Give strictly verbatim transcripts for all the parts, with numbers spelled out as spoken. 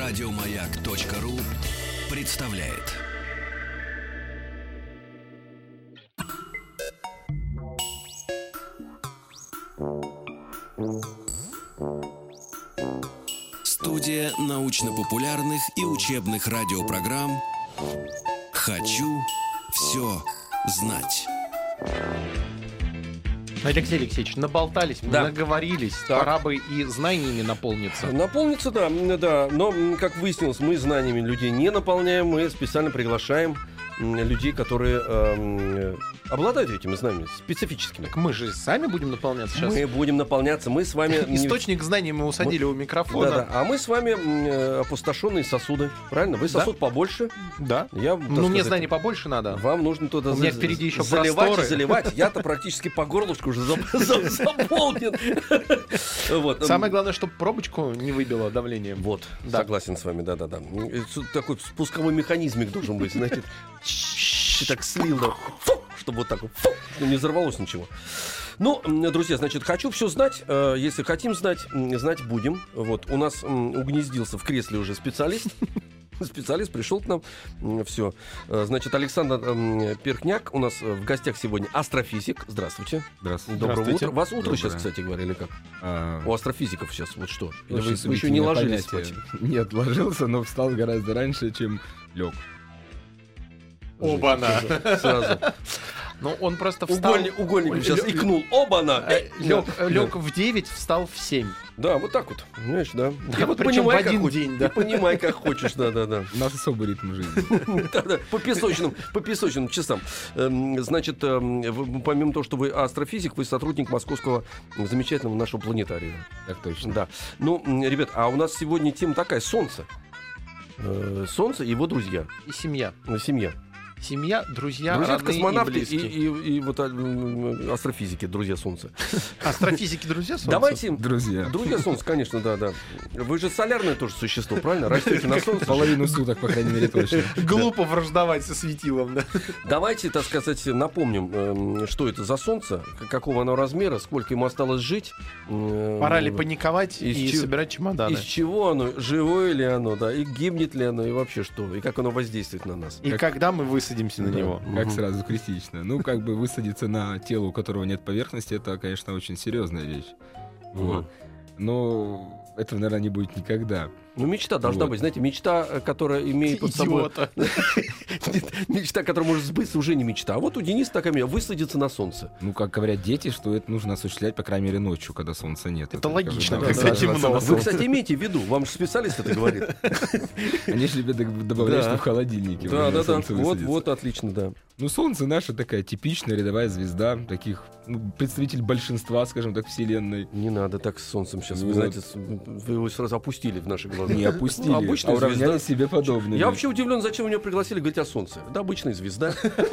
Радиомаяк.ру представляет. Студия научно-популярных и учебных радиопрограмм «Хочу все знать». Алексей Алексеевич, наболтались, мы Да. наговорились, Так. пора бы и знаниями наполниться. Наполнится, да, да. Но, как выяснилось, мы знаниями людей не наполняем, мы специально приглашаем м, людей, которые эм, обладают этими знаниями, специфическими. Так мы же сами будем наполняться сейчас. Мы будем наполняться, мы с вами... не- Источник знаний мы усадили Мы- у микрофона. Да, да. А мы с вами м, э, опустошенные сосуды, правильно? Вы Да. сосуд побольше. Да. Я, так Ну, мне сказать, знаний побольше надо. Вам нужно туда У меня за- впереди еще заливать просторы. и заливать. Я-то практически по горлышку уже зап- зап- заполнен. Вот. Самое главное, чтобы пробочку не выбило давлением. Вот, Да. согласен с вами, да-да-да. Такой спусковой механизмик должен быть, знаете, и так слил, да, фу, чтобы вот так вот, фу, чтобы не взорвалось ничего. Ну, м, друзья, значит, хочу все знать. э, Если хотим знать, м, знать будем. Вот, у нас м, угнездился в кресле уже специалист. Специалист пришел к нам. Все. Значит, Александр м, Перхняк у нас э, в гостях сегодня астрофизик. Здравствуйте. Здравствуйте. Доброго Здравствуйте. утра. Вас утро Доброе. сейчас, кстати говоря, или как? А, У астрофизиков сейчас вот что? Или очень вы, вы еще сомнительное не ложились понятие. спать? Нет, ложился, но встал гораздо раньше, чем лег. Оба-на. Сразу. Ну, он просто встал... Угольник, угольником сейчас Лё- икнул. Оба-на! э, Лег, лег в девять, встал в семь. Да, вот так вот. Понимаешь, да. Я вот причем в понимай, как один хочешь. день, да. Ты понимай, как хочешь, да-да-да. У нас особый ритм жизни. Да-да, по песочным, по песочным часам. Эм, Значит, эм, вы- помимо того, что вы астрофизик, вы сотрудник московского замечательного нашего планетария. Так точно. Да. Ну, м, ребят, а у нас сегодня тема такая: Солнце. Э, Солнце и его друзья. И семья. э, Семья. Семья, друзья, Друзья, родные и космонавты и, близкие. и- и вот а, м, астрофизики, друзья Солнца. Астрофизики, друзья, Солнца? Давайте. Друзья, Друзья Солнца, конечно, да, да. Вы же солярное тоже существо, правильно? Растете на Солнце. половину суток, по крайней мере, точно. Глупо враждовать со светилом, да? Давайте, так сказать, напомним, эм, что это за Солнце, к- какого оно размера, сколько ему осталось жить. эм, Пора ли паниковать из и чё- собирать чемоданы? Из чего оно, живое ли оно, да, и гибнет ли оно, и вообще что, и как оно воздействует на нас. И Как- когда мы высадимся на Да. него? Как Мгм. сразу критично. Ну, как бы высадиться на тело, у которого нет поверхности, это, конечно, очень серьезная вещь. Вот. Но этого, наверное, не будет никогда. Ну, мечта должна Вот. быть, знаете, мечта, э, которая имеет под собой... Идиота. Нет, мечта, которая может сбыться, уже не мечта. А вот у Дениса такая мечта — высадиться на Солнце. Ну, как говорят дети, что это нужно осуществлять, по крайней мере, ночью, когда солнца нет. Это логично, как бы, когда высаживаться темно. на Вы, солнце. кстати, имейте в виду, вам же специалист это говорит. Они же любят д- добавлять, Да. что в холодильнике. Да, можно да, на да. солнце Вот, высадиться. вот, отлично, да. Ну, Солнце наша такая типичная рядовая звезда, таких, ну, представитель большинства, скажем так, Вселенной. Не надо так с Солнцем сейчас. Вы Вот. знаете, с- вы его сразу опустили в наши глаза. Не опустили, Ну, обычная а уравняли звезда. себе подобными. Я вообще удивлен, зачем вы меня пригласили говорить о Солнце. Да, обычная звезда.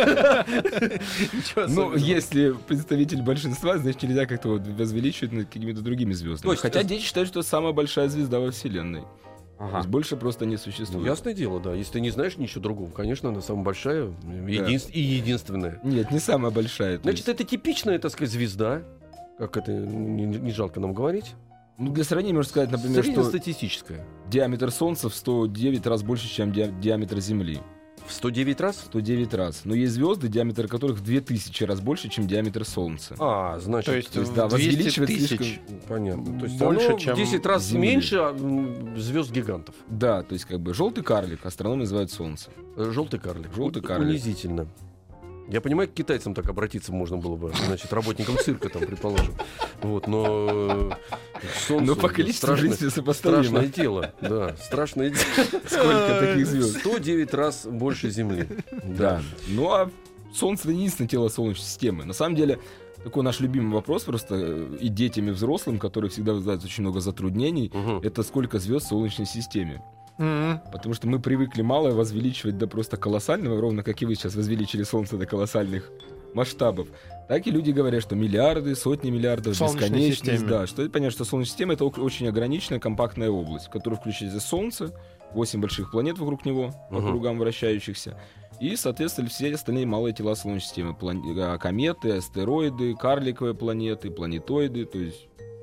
Ничего Ну, особенного. если представитель большинства, значит, нельзя как-то вот возвеличивать над какими-то другими звездами. То есть, Хотя э, дети считают, что это самая большая звезда во Вселенной. То Ага. есть больше просто не Ну, существует. ясное дело, да. Если ты не знаешь ничего другого, конечно, она самая большая единс- и единственная. Нет, не самая большая. то Значит, есть, это типичная, так сказать, звезда. Как это не, не жалко нам говорить. ну, для сравнения можно сказать, например, что Среднестатистическая. диаметр Солнца в сто девять раз больше, чем диа- диаметр Земли. В сто девять раз? сто девять раз. Но есть звезды, диаметр которых в две тысячи раз больше, чем диаметр Солнца. А, значит, То есть, То есть, да, двести возвеличивать тысяч. слишком- понятно. То есть больше, оно чем в десять раз Земли. меньше м, звезд-гигантов. Да, то есть как бы желтый карлик, астрономы называют Солнце. Желтый карлик. Желтый У- карлик. Унизительно. Я понимаю, к китайцам так обратиться можно было бы, значит, работникам цирка там, предположим. Вот, но э, Солнце Но по количеству, в страшное, принципе, сопоставимо. страшное дело, да, страшное дело. Сколько таких звезд? сто девять раз больше Земли. Да. Ну а Солнце это единственное тело Солнечной системы. На самом деле, такой наш любимый вопрос просто э, и детям, и взрослым, который всегда вызывает очень много затруднений, Мгм. это сколько звезд в Солнечной системе. М. Потому что мы привыкли малое возвеличивать до просто колоссального, ровно как и вы сейчас возвеличили Солнце до колоссальных масштабов. Так и люди говорят, что миллиарды, сотни миллиардов, В Солнечной бесконечность. системе. Да, что это понятно, что Солнечная система — это ок- очень ограниченная компактная область, в которую включается Солнце, восемь больших планет вокруг него, по Мгм. кругам вращающихся, и, соответственно, все остальные малые тела Солнечной системы. План- а, кометы, астероиды, карликовые планеты, планетоиды, то есть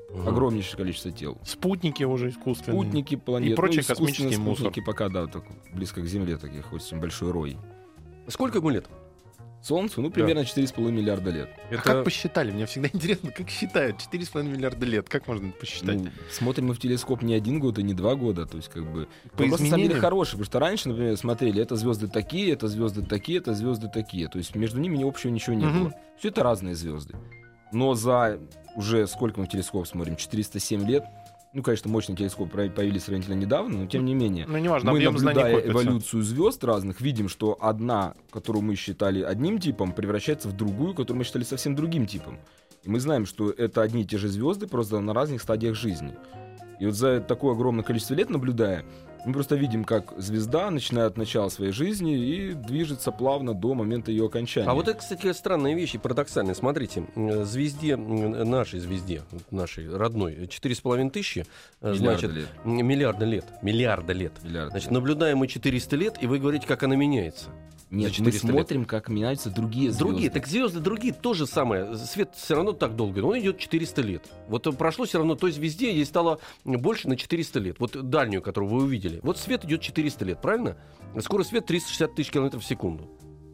Мгм. Огромнейшее количество тел. Спутники уже искусственные. Спутники, планеты. И прочий искусственные космический мусор. спутники пока, да, так близко к Земле, таких очень большой рой. Сколько ему лет? Солнцу, ну, примерно четыре с половиной миллиарда лет. А как посчитали? Мне всегда интересно, как считают. четыре с половиной миллиарда лет. Как можно это посчитать? Ну, смотрим мы в телескоп не один год и не два года, то есть как бы... По Вопрос, на самом деле изменениям? хороший, потому что раньше, например, смотрели, это звезды такие, это звезды такие, это звезды такие. То есть между ними общего ничего не Мгм. было. Все это разные звезды. Но за уже сколько мы в телескоп смотрим? четыреста семь лет. Ну, конечно, мощные телескопы про- появились сравнительно недавно, но тем не менее. Ну, неважно, Мы, объем знаний наблюдая копится. эволюцию звезд разных, видим, что одна, которую мы считали одним типом, превращается в другую, которую мы считали совсем другим типом. И мы знаем, что это одни и те же звезды, просто на разных стадиях жизни. И вот за такое огромное количество лет наблюдая, мы просто видим, как звезда начинает от начала своей жизни и движется плавно до момента ее окончания. А вот это, кстати, странная вещь и парадоксальная. Смотрите, м, звезде, м, нашей звезде, нашей родной, четыре с половиной тысячи, э, Миллиарды значит, лет. м, миллиарда лет. Миллиарда лет. Миллиарды Значит, лет. наблюдаем мы четыреста лет, и вы говорите, как она меняется. Нет, за мы четыреста лет. смотрим, как меняются другие звезды. Другие, так звезды другие, то же самое. Свет все равно так долго, но он идет четыреста лет. Вот э, прошло все равно той звезде, ей стало больше на четыреста лет. Вот дальнюю, которую вы увидели. Вот свет идет четыреста лет, правильно? Скорость света триста шестьдесят тысяч километров в секунду.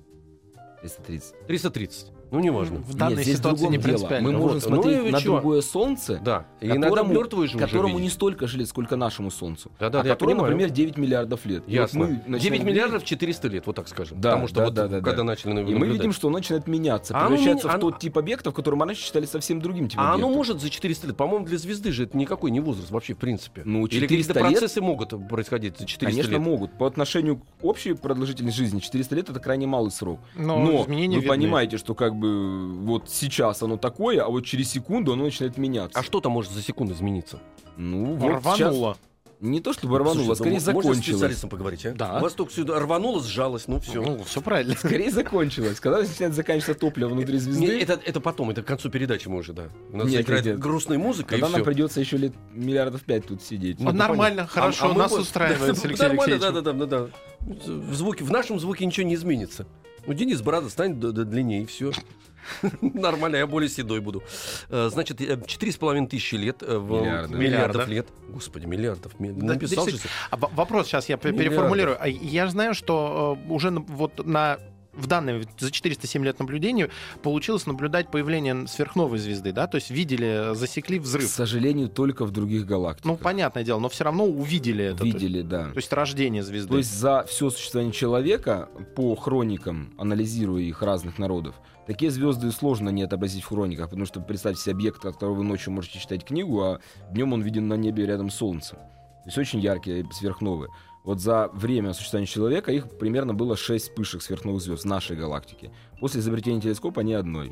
триста тридцать. триста тридцать. Ну, неважно. В данной Нет, здесь в ситуации другом не дело. принципиально. Мы Вот. можем Ну смотреть и на чё? другое солнце, Да. И иногда которому, мертвые же уже которому не видеть. столько же лет, сколько нашему Солнцу. Да-да, а я которому, понимаю. например, девять миллиардов лет. И вот Ясно. мы начинаем девять видеть- миллиардов четыреста лет, вот так скажем. Да, Потому что да, вот да, да, когда да. начали И мы наблюдать. видим, что он начинает меняться, А оно превращается меня- в оно- тот тип объектов, который мы раньше считали совсем другим типом А оно объектов. может за четыреста лет? По-моему, для звезды же это никакой не возраст вообще, в принципе. Ну, Или четыреста какие-то лет- процессы могут происходить за четыреста Конечно, лет? могут. По отношению к общей продолжительности жизни четыреста лет — это крайне малый срок. Но Но изменения вы видны. понимаете, что как бы вот сейчас оно такое, а вот через секунду оно начинает меняться. А что там может за секунду измениться? Ну, вот сейчас... Рвануло. Не то чтобы рвануло, Слушайте, скорее ну, можно с закончилось. специалистом поговорить, а? Да. У вас только сюда рвануло, сжалось, ну все. Ну, все правильно. Скорее закончилось. Когда начинает заканчиваться топливо внутри звезды, это, это потом, это к концу передачи мы уже, да. У нас Нет, играет нет, нет. грустная музыка, тогда и нам все. придется еще лет миллиардов пять тут сидеть. Ну, нормально, хорошо, нас устраивает, Алексей Нормально, Алексеевич. да, да, да, да, да. В, звуке, в нашем звуке ничего не изменится. Ну, Денис Борода станет д- д- длиннее, и все. Нормально, я более седой буду. Э, Значит, э, четыре с половиной тысячи лет. э, в- Миллиарда. Миллиардов Миллиарда. лет. Господи, миллиардов. ми- Да, Написал да, же. А в- вопрос сейчас я п- Миллиардов. переформулирую. А Я знаю, что э, уже на- вот на в данные за четыреста семь лет наблюдений получилось наблюдать появление сверхновой звезды, да, то есть видели, засекли К взрыв. сожалению, только в других галактиках. Ну, понятное дело, но все равно увидели это. Видели, да. То есть рождение звезды. То есть за все существование человека, по хроникам, анализируя их разных народов, такие звезды сложно не отобразить в хрониках, потому что представьте себе объект, от которого вы ночью можете читать книгу, а днем он виден на небе рядом с Солнцем. То есть очень яркие сверхновые. Вот за время существования человека их примерно было шесть вспышек сверхновых звезд в нашей галактике. После изобретения телескопа ни одной.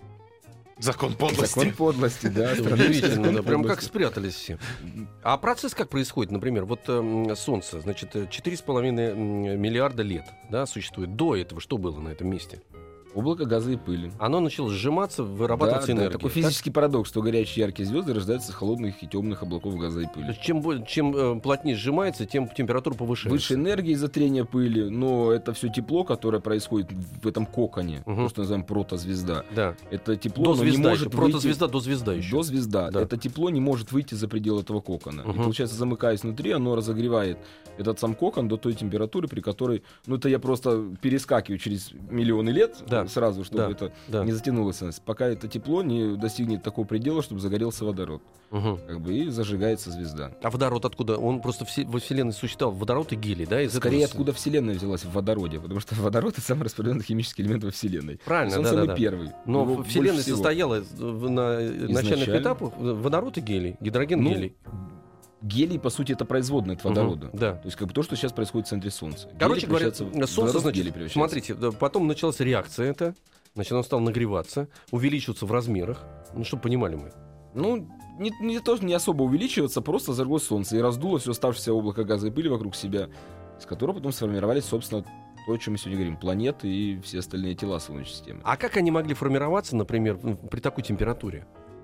Закон подлости. Закон подлости, да. Удивительно, да, прям как подлости. спрятались все. А процесс как происходит? Например, вот э, Солнце, значит, э, четыре с половиной м, миллиарда лет, да, существует. До этого что было на этом месте? Облако газа и пыли. Оно начало сжиматься, Да, вырабатываться да, энергия. такой так? физический парадокс, что горячие яркие звезды рождаются из холодных и темных облаков газа и То пыли. есть чем, более- чем э, плотнее сжимается, тем температура повышается. Выше энергии из-за трения пыли, но это все тепло, которое происходит в этом коконе, Мгм. то, что называем протозвезда. Да. Это тепло, До оно не звезда может еще. выйти... Протозвезда до звезда еще. До звезда. Да. Это тепло не может выйти за пределы этого кокона. И Мгм. получается, замыкаясь внутри, оно разогревает этот сам кокон до той температуры, при которой... Ну, это я просто перескакиваю через миллионы лет Да. сразу, чтобы Да. это Да. не затянулось. Пока это тепло не достигнет такого предела, чтобы загорелся водород. Мгм. Как бы, и зажигается звезда. А водород откуда? Он просто все- во Вселенной существовал. Водород и гелий, да? Из Скорее, этого... откуда Вселенная взялась в водороде, потому что водород — это самый распространенный химический элемент во Вселенной. Правильно, Он да, самый да, да. первый. Но Его Вселенная больше всего. состояла в- на начальных Изначально. этапах водород и гелий, гидроген, Ну, гелий. Гелий, по сути, это производный от водорода. Мгм, да. То есть, как бы то, что сейчас происходит в центре Солнца. Короче Гелий говоря, превращается в Солнце, водород, значит, гелий превращается. смотрите, да, потом началась реакция это, значит, оно стало нагреваться, увеличиваться в размерах, ну, чтобы понимали мы. Ну, не, не тоже не особо увеличиваться, просто зажглось Солнце и раздуло все оставшееся облако газа и пыли вокруг себя, из которого потом сформировались, собственно, то, о чем мы сегодня говорим, планеты и все остальные тела Солнечной системы. А как они могли формироваться, например, в- при такой температуре?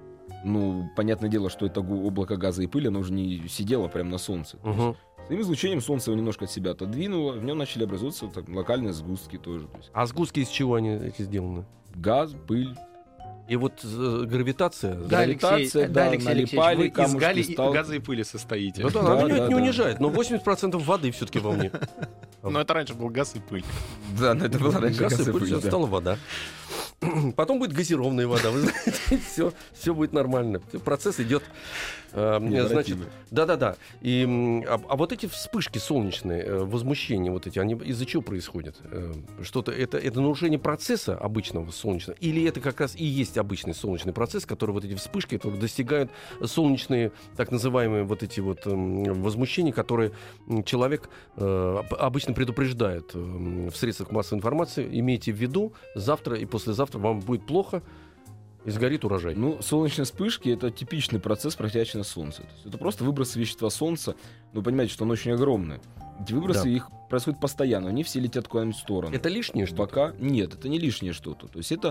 Ну, понятное дело, что это гу- облако газа и пыли, оно уже не сидело прямо на Солнце. То есть Мгм. своим излучением Солнце его немножко от себя отодвинуло, в нем начали образовываться так, локальные сгустки тоже. То есть А сгустки из чего они эти сделаны? газ, пыль, И вот э, гравитация... Да, Алексей, Гравитация, да, да, Алексей Алексеевич, налипали, вы из камушки гали- и- стал- газа и пыли состоите. Да, да, Да, она не, да, не да. унижает, но восемьдесят процентов воды все-таки во мне. Но это раньше был газ и пыль. Да, но это была раньше Газ и газ и пыль, пыль, сейчас да. стала вода. Потом будет газированная вода, вы знаете, все, все будет нормально. Процесс идет. э, Значит, Необратимый. да-да-да. И, м, а, а вот эти вспышки солнечные, э, возмущения вот эти, они из-за чего происходят? Э, Что-то это, это нарушение процесса обычного солнечного, или это как раз и есть обычный солнечный процесс, который вот эти вспышки это вот достигают солнечные, так называемые вот эти вот м, возмущения, которые м, человек э, об- обычно предупреждает э, в средствах массовой информации. Имейте в виду, завтра и послезавтра вам будет плохо, и сгорит урожай. Ну, солнечные вспышки — это типичный процесс, происходящий на Солнце. То есть это просто выбросы вещества Солнца. Но вы понимаете, что оно очень огромное. Эти выбросы, Да. их происходят постоянно. Они все летят куда-нибудь в сторону. Это лишнее что-то? Пока нет, это не лишнее что-то. То есть это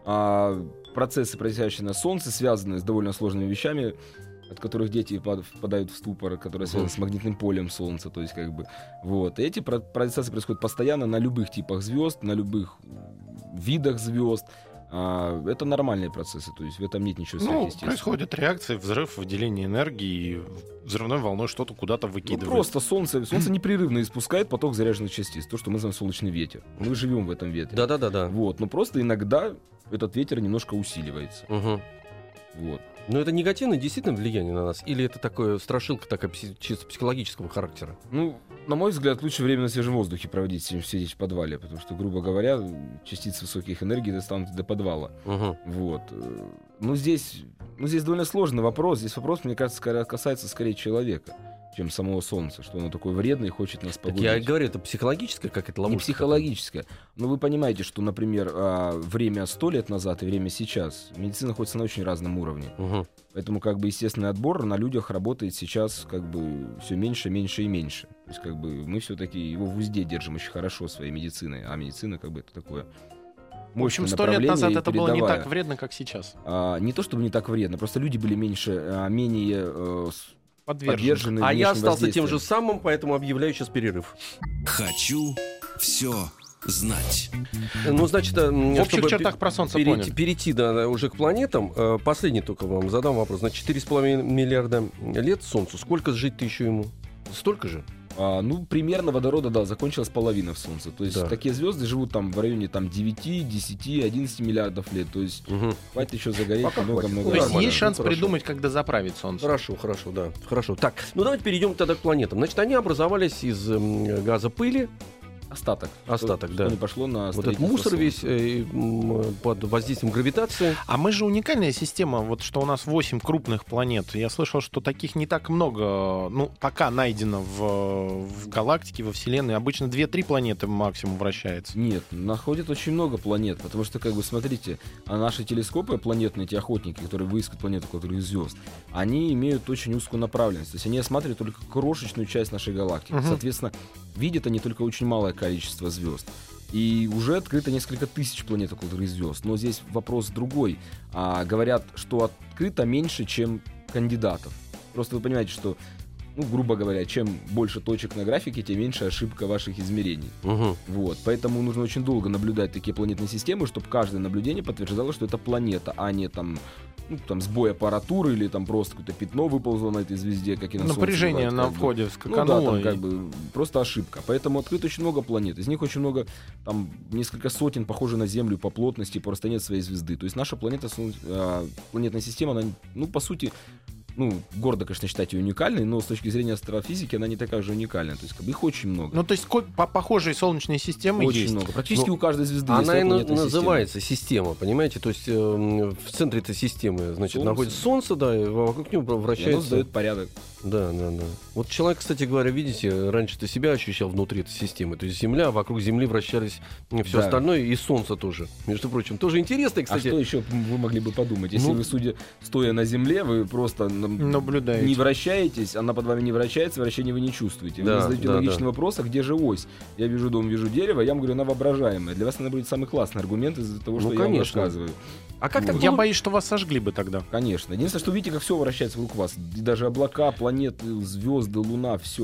а, процессы, происходящие на Солнце, связанные с довольно сложными вещами, от которых дети пад- впадают в ступор, которые связаны с магнитным полем Солнца. То есть как бы вот. И эти про- процессы происходят постоянно на любых типах звезд, на любых видах звезд. А, это нормальные процессы, то есть в этом нет ничего Ну, сверхъестественного. происходит реакция, взрыв, выделение энергии, и взрывной волной что-то куда-то Ну, выкидывает. просто солнце, солнце непрерывно испускает поток заряженных частиц, то, что мы называем солнечный ветер. Мы живем в этом ветре. Да-да-да-да. Вот, но просто иногда этот ветер немножко усиливается. Угу. Вот. Но это негативное действительно влияние на нас? Или это такое страшилка такая пси- чисто психологического характера? Ну, на мой взгляд, лучше время на свежем воздухе проводить, чем сидеть в подвале, потому что, грубо говоря, частицы высоких энергий достанут до подвала. Угу. Вот. Э, Ну, здесь, ну, здесь довольно сложный вопрос. Здесь вопрос, мне кажется, скорее- касается скорее человека, чем самого Солнца, что оно такое вредное и хочет нас Так погубить. я и говорю, это психологическая какая-то Не ловушка? психологическое. Но вы понимаете, что, например, а, время сто лет назад и время сейчас, медицина находится на очень разном уровне. Угу. Поэтому, как бы, естественный отбор на людях работает сейчас, как бы, все меньше, меньше и меньше. То есть, как бы, мы все-таки его в узде держим очень хорошо своей медициной, а медицина, как бы, это такое В общем, мощное сто лет направление назад и это было не передовая. так вредно, как сейчас. А, не то чтобы не так вредно, просто люди были меньше, а, менее э, с- Подвержен. подвержены А я внешним остался тем же воздействиям. самым, поэтому объявляю сейчас перерыв. Хочу все знать. Ну, значит, э, В общих чтобы чертах пе- про Солнце перейти, поняли. перейти да, уже к планетам, э, последний только вам задам вопрос. Значит, четыре с половиной миллиарда лет Солнцу. Сколько жить-то еще ему? Столько же? А, ну, примерно водорода, да, закончилась половина в Солнце. То есть Да. такие звезды живут там в районе там, девяти, десяти, одиннадцати миллиардов лет. То есть Угу. хватит еще загореть Пока хватит. много-много То есть Нормально, есть шанс ну, хорошо. придумать, когда заправить Солнце. Хорошо, хорошо, да. Хорошо. Так, ну давайте перейдем тогда к планетам. Значит, они образовались из м, газа пыли. остаток. Остаток, что, да. что не пошло на Вот этот строительство мусор Солнца. весь э, м, под воздействием гравитации. А мы же уникальная система, вот что у нас восемь крупных планет. Я слышал, что таких не так много, ну, пока найдено в, в галактике, во Вселенной. Обычно две-три планеты максимум вращается. Нет, находят очень много планет, потому что, как бы, смотрите, а наши телескопы планетные, эти охотники, которые выискивают планеты, которые из звезд, они имеют очень узкую направленность. То есть они осматривают только крошечную часть нашей галактики. Мгм. Соответственно, видят они только очень малое количество звезд. И уже открыто несколько тысяч планет около других звезд. Но здесь вопрос другой. А, говорят, что открыто меньше, чем кандидатов. Просто вы понимаете, что, ну, грубо говоря, чем больше точек на графике, тем меньше ошибка ваших измерений. Угу. Вот. Поэтому нужно очень долго наблюдать такие планетные системы, чтобы каждое наблюдение подтверждало, что это планета, а не там, ну, там сбой аппаратуры или там просто какое-то пятно выползло на этой звезде, как и на Солнце Напряжение бывает, на как бы. входе Ну да, вскакануло. там и- как бы просто ошибка. Поэтому открыто очень много планет. Из них очень много, там несколько сотен похожи на Землю по плотности, по расстоянию от своей звезды. То есть наша планета, Солн- а, планетная система, она, ну, по сути, ну, гордо, конечно, считать ее уникальной, но с точки зрения астрофизики она не такая же уникальная. То есть как бы их очень много. Ну, то есть ко- по похожие солнечные системы очень есть. много. Практически Ну, у каждой звезды есть Она своя и на- планетная система. называется система, понимаете? То есть э, в центре этой системы, значит, Солнце. находится Солнце, да, и вокруг него И оно вращается. сдает порядок. Да, да, да. Вот человек, кстати говоря, видите, раньше ты себя ощущал внутри этой системы. То есть Земля, вокруг Земли вращались все Да. остальное, и Солнце тоже. Между прочим, тоже интересно, А кстати. что еще вы могли бы подумать? Если Ну- вы, судя, стоя на Земле, вы просто нам- Наблюдаете. не вращаетесь, она под вами не вращается, вращения вы не чувствуете. Вы Да, задаете да, логичный да. вопрос, а где же ось? Я вижу дом, вижу дерево, я вам говорю, она воображаемая. Для вас она будет самый классный аргумент из-за того, Ну, что я вам конечно. рассказываю. А как так Я было? боюсь, что вас сожгли бы тогда. Конечно. Единственное, что видите, как все вращается вокруг вас. И даже облака, планеты, звезды, луна, все.